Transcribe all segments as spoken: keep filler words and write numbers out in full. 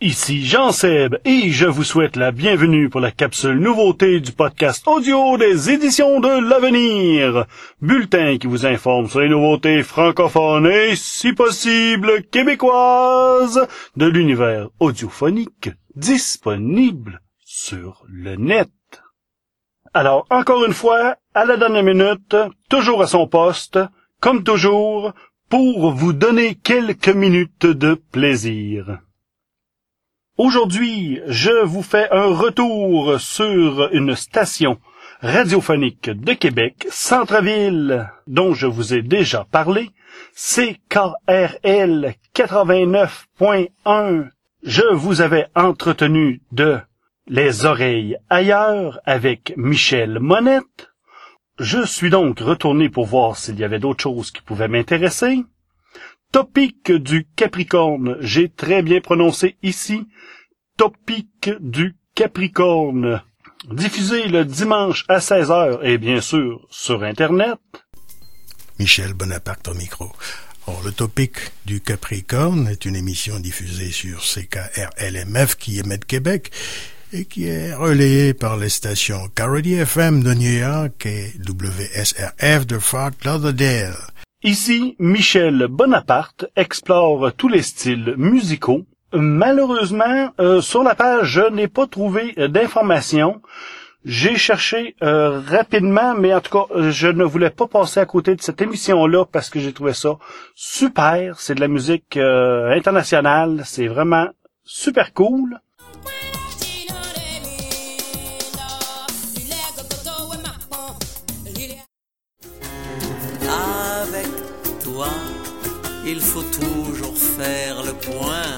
Ici Jean-Seb et je vous souhaite la bienvenue pour la capsule nouveauté du podcast audio des éditions de l'Avenir. Bulletin qui vous informe sur les nouveautés francophones et, si possible, québécoises de l'univers audiophonique disponible sur le net. Alors, encore une fois, à la dernière minute, toujours à son poste, comme toujours, pour vous donner quelques minutes de plaisir. Aujourd'hui, je vous fais un retour sur une station radiophonique de Québec, Centre-Ville, dont je vous ai déjà parlé, C K R L quatre-vingt-neuf point un. Je vous avais entretenu de Les oreilles ailleurs avec Michel Monette. Je suis donc retourné pour voir s'il y avait d'autres choses qui pouvaient m'intéresser. Topic du Capricorne, j'ai très bien prononcé ici, Topic du Capricorne, diffusé le dimanche à seize heures et bien sûr sur Internet. Michel Bonaparte au micro. Or, le Topic du Capricorne est une émission diffusée sur C K R L M F qui émet de Québec et qui est relayée par les stations Carody F M de New York et W S R F de Fort Lauderdale. Ici, Michel Bonaparte explore tous les styles musicaux. Malheureusement, euh, sur la page, je n'ai pas trouvé euh, d'informations. J'ai cherché euh, rapidement, mais en tout cas, euh, je ne voulais pas passer à côté de cette émission-là parce que j'ai trouvé ça super. C'est de la musique euh, internationale. C'est vraiment super cool. Il faut toujours faire le point.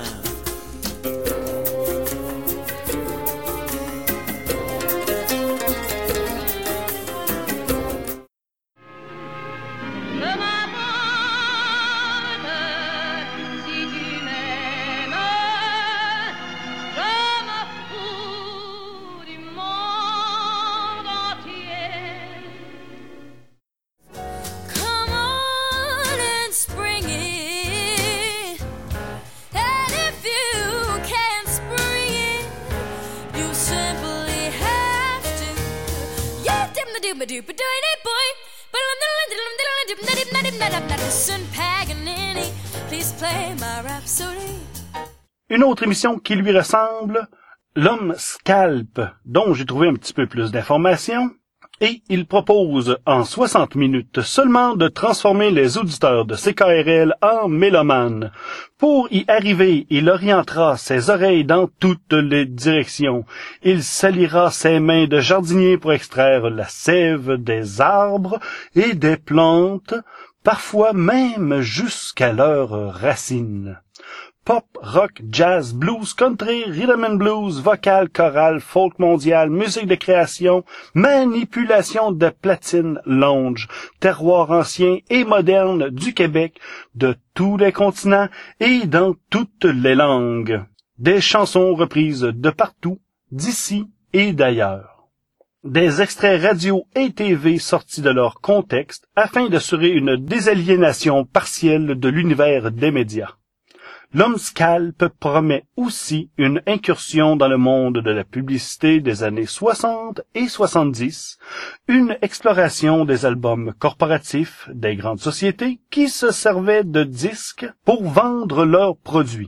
Une autre émission qui lui ressemble, L'Homme Scalp, dont j'ai trouvé un petit peu plus d'informations, et il propose en soixante minutes seulement de transformer les auditeurs de C K R L en mélomanes. Pour y arriver, il orientera ses oreilles dans toutes les directions. Il salira ses mains de jardinier pour extraire la sève des arbres et des plantes, parfois même jusqu'à leurs racines. Pop, rock, jazz, blues, country, rhythm and blues, vocal, chorale, folk mondial, musique de création, manipulation de platine lounge, terroir ancien et moderne du Québec, de tous les continents et dans toutes les langues. Des chansons reprises de partout, d'ici et d'ailleurs. Des extraits radio et T V sortis de leur contexte afin d'assurer une désaliénation partielle de l'univers des médias. L'Homme Scalp promet aussi une incursion dans le monde de la publicité des années soixante et soixante-dix, une exploration des albums corporatifs des grandes sociétés qui se servaient de disques pour vendre leurs produits.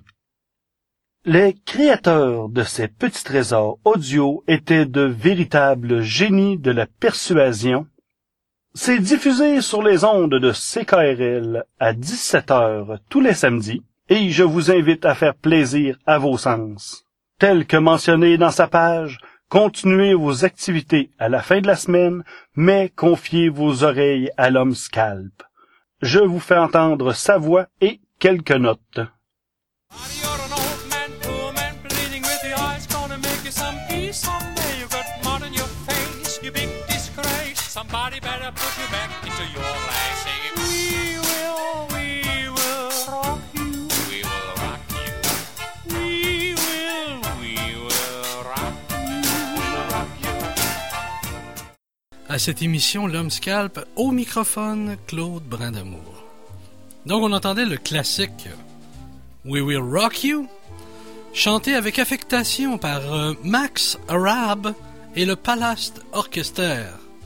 Les créateurs de ces petits trésors audio étaient de véritables génies de la persuasion. C'est diffusé sur les ondes de C K R L à dix-sept heures tous les samedis. Et je vous invite à faire plaisir à vos sens. Tel que mentionné dans sa page, continuez vos activités à la fin de la semaine, mais confiez vos oreilles à l'Homme Scalp. Je vous fais entendre sa voix et quelques notes. À cette émission, L'Homme Scalp, au microphone, Claude Brindamour. Donc, on entendait le classique We Will Rock You, chanté avec affectation par euh, Max Arab et le Palast Orchester.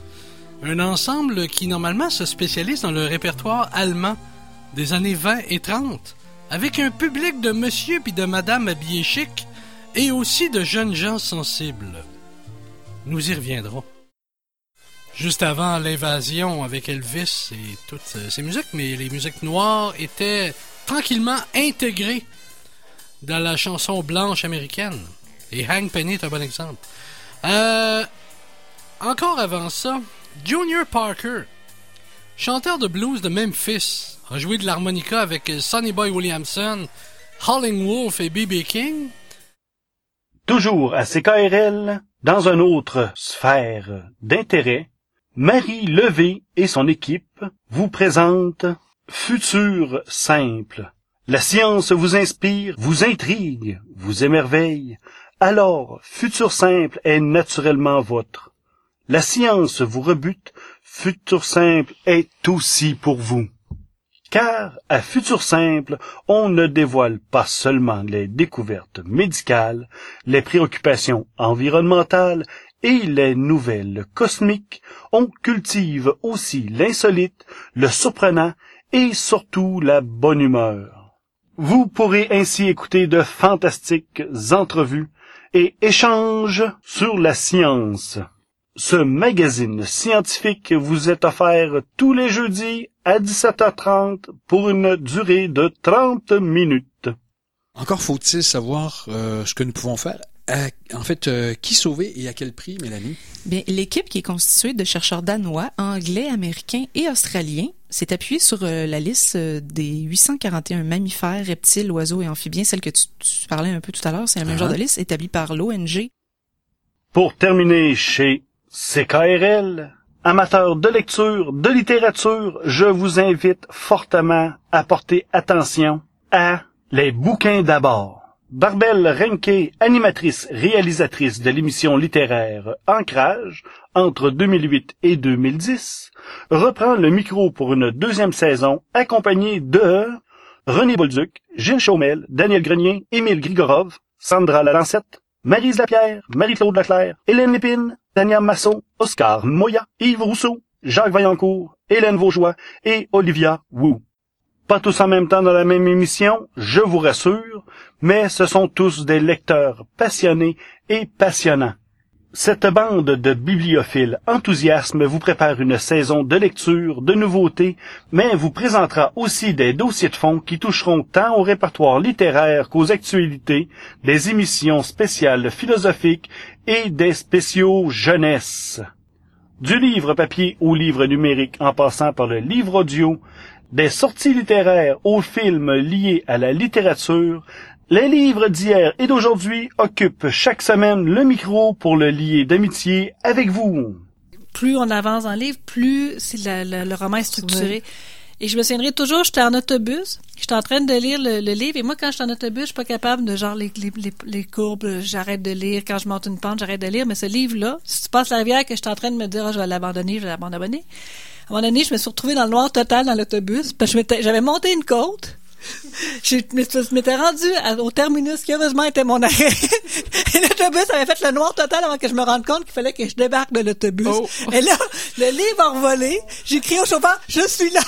Un ensemble qui normalement se spécialise dans le répertoire allemand des années vingt et trente, avec un public de monsieur puis de madame habillés chic et aussi de jeunes gens sensibles. Nous y reviendrons. Juste avant l'invasion avec Elvis et toutes ces musiques, mais les musiques noires étaient tranquillement intégrées dans la chanson blanche américaine. Et Hank Penny est un bon exemple. Euh, encore avant ça, Junior Parker, chanteur de blues de Memphis, a joué de l'harmonica avec Sonny Boy Williamson, Howlin' Wolf et B B King. Toujours à C K R L, dans une autre sphère d'intérêt, Marie Levé et son équipe vous présentent Futur Simple. La science vous inspire, vous intrigue, vous émerveille. Alors, Futur Simple est naturellement vôtre. La science vous rebute, Futur Simple est aussi pour vous. Car, à Futur Simple, on ne dévoile pas seulement les découvertes médicales, les préoccupations environnementales et les nouvelles cosmiques, on cultive aussi l'insolite, le surprenant et surtout la bonne humeur. Vous pourrez ainsi écouter de fantastiques entrevues et échanges sur la science. Ce magazine scientifique vous est offert tous les jeudis à dix-sept heures trente pour une durée de trente minutes. Encore faut-il savoir euh, ce que nous pouvons faire. À, en fait, euh, qui sauver et à quel prix, Mélanie? Bien, l'équipe qui est constituée de chercheurs danois, anglais, américains et australiens s'est appuyée sur euh, la liste euh, des huit cent quarante et un mammifères, reptiles, oiseaux et amphibiens, celle que tu, tu parlais un peu tout à l'heure. C'est le même uh-huh. genre de liste établie par l'O N G. Pour terminer chez C K R L, amateurs de lecture, de littérature, je vous invite fortement à porter attention à les bouquins d'abord. Barbel Renke, animatrice réalisatrice de l'émission littéraire Ancrage, entre deux mille huit et deux mille dix, reprend le micro pour une deuxième saison, accompagnée de René Bolduc, Gilles Chaumel, Daniel Grenier, Émile Grigorov, Sandra Lalancette, Maryse Lapierre, Marie-Claude Leclerc, Hélène Lépine, Daniel Masson, Oscar Moya, Yves Rousseau, Jacques Vaillancourt, Hélène Vaugeois et Olivia Wu. Pas tous en même temps dans la même émission, je vous rassure, mais ce sont tous des lecteurs passionnés et passionnants. Cette bande de bibliophiles enthousiastes vous prépare une saison de lecture, de nouveautés, mais vous présentera aussi des dossiers de fond qui toucheront tant au répertoire littéraire qu'aux actualités, des émissions spéciales philosophiques et des spéciaux jeunesse. Du livre papier au livre numérique en passant par le livre audio, des sorties littéraires aux films liés à la littérature, les livres d'hier et d'aujourd'hui occupent chaque semaine le micro pour le lier d'amitié avec vous. Plus on avance dans le livre, plus c'est la, la, le roman est structuré. Oui. Et je me souviendrai toujours, j'étais en autobus, j'étais en train de lire le, le livre, et moi, quand j'étais en autobus, je suis pas capable de, genre, les, les, les, les courbes, j'arrête de lire. Quand je monte une pente, j'arrête de lire. Mais ce livre-là, si tu passes la rivière, que j'étais en train de me dire, oh, je vais l'abandonner, je vais l'abandonner. À un moment donné, je me suis retrouvée dans le noir total dans l'autobus, parce que je m'étais, j'avais monté une côte. Je m'étais rendue à, au terminus qui heureusement était mon arrêt. Et l'autobus avait fait le noir total avant que je me rende compte qu'il fallait que je débarque de l'autobus. Oh. Et là, le livre a revolé. J'ai crié au chauffeur, je suis là.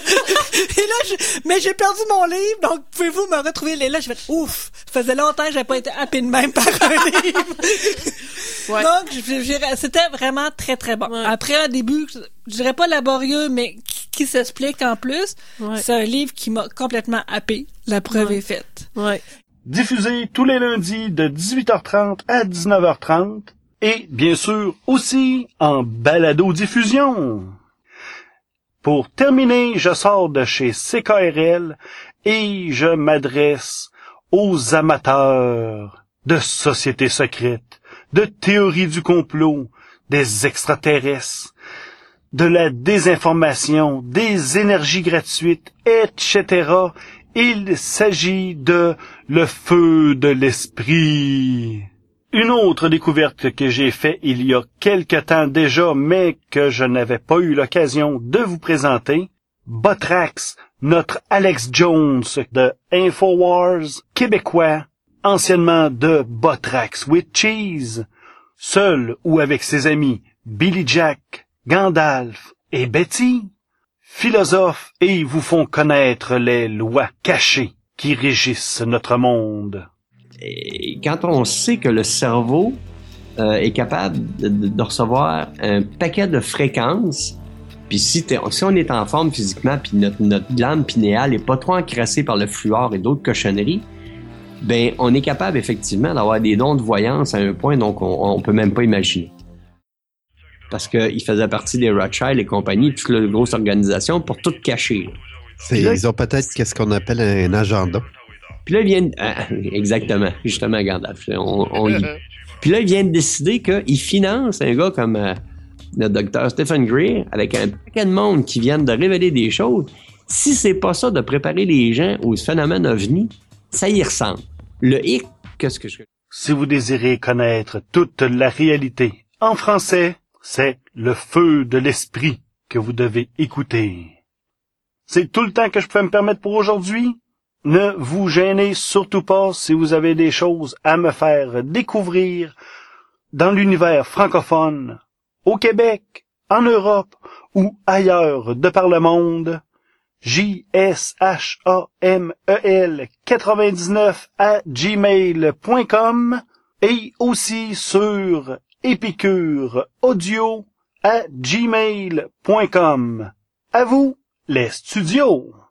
Et là, je, mais j'ai perdu mon livre, donc pouvez-vous me retrouver? Et là, j'ai fait ouf. Ça faisait longtemps que j'avais pas été happé de même par un livre. Ouais. Donc, j'ai, j'ai, c'était vraiment très très bon. Ouais. Après un début, je dirais pas laborieux, mais qui s'explique en plus. Ouais. C'est un livre qui m'a complètement happé. La preuve ouais. est faite. Ouais. Diffusé tous les lundis de dix-huit heures trente à dix-neuf heures trente et bien sûr aussi en balado-diffusion. Pour terminer, je sors de chez C K R L et je m'adresse aux amateurs de sociétés secrètes, de théories du complot, des extraterrestres, de la désinformation, des énergies gratuites, et cetera. Il s'agit de le feu de l'esprit. Une autre découverte que j'ai faite il y a quelque temps déjà, mais que je n'avais pas eu l'occasion de vous présenter, Botrax, notre Alex Jones de InfoWars québécois, anciennement de Botrax with Cheese, seul ou avec ses amis Billy Jack, Gandalf et Betty, philosophes et vous font connaître les lois cachées qui régissent notre monde. Et quand on sait que le cerveau euh, est capable de, de, de recevoir un paquet de fréquences, puis si, si on est en forme physiquement, puis notre, notre glande pinéale est pas trop encrassée par le fluor et d'autres cochonneries, ben on est capable effectivement d'avoir des dons de voyance à un point donc on, on peut même pas imaginer. Parce qu'il faisait partie des Rothschild et compagnie, toute la grosse organisation, pour tout cacher. C'est, là, ils ont peut-être qu'est-ce qu'on appelle un agenda. Puis là, ils viennent... Ah, exactement, justement, Gandalf, on, on lit. Puis là, ils viennent décider qu'ils financent un gars comme euh, le docteur Stephen Greer, avec un paquet de monde qui viennent de révéler des choses. Si c'est pas ça de préparer les gens au phénomène ovni, ça y ressemble. Le hic, qu'est-ce que je... Si vous désirez connaître toute la réalité en français, c'est le feu de l'esprit que vous devez écouter. C'est tout le temps que je peux me permettre pour aujourd'hui. Ne vous gênez surtout pas si vous avez des choses à me faire découvrir dans l'univers francophone, au Québec, en Europe ou ailleurs de par le monde. J S H A M E L quatre-vingt-dix-neuf à gmail point com et aussi sur Épicure Audio à gmail point com. À vous, les studios!